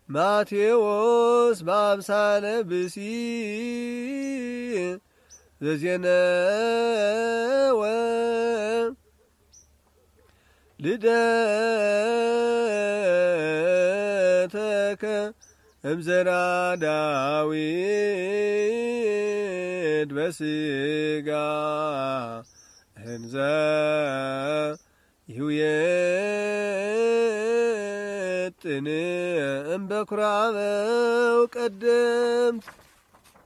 ማቴዎስ በአምሳለ ብሲ ዘዜነወ ልደተከ እምዘራ ዳዊት በስጋ እንዘ ይሁየጥን እምበኩራበው ቀደምት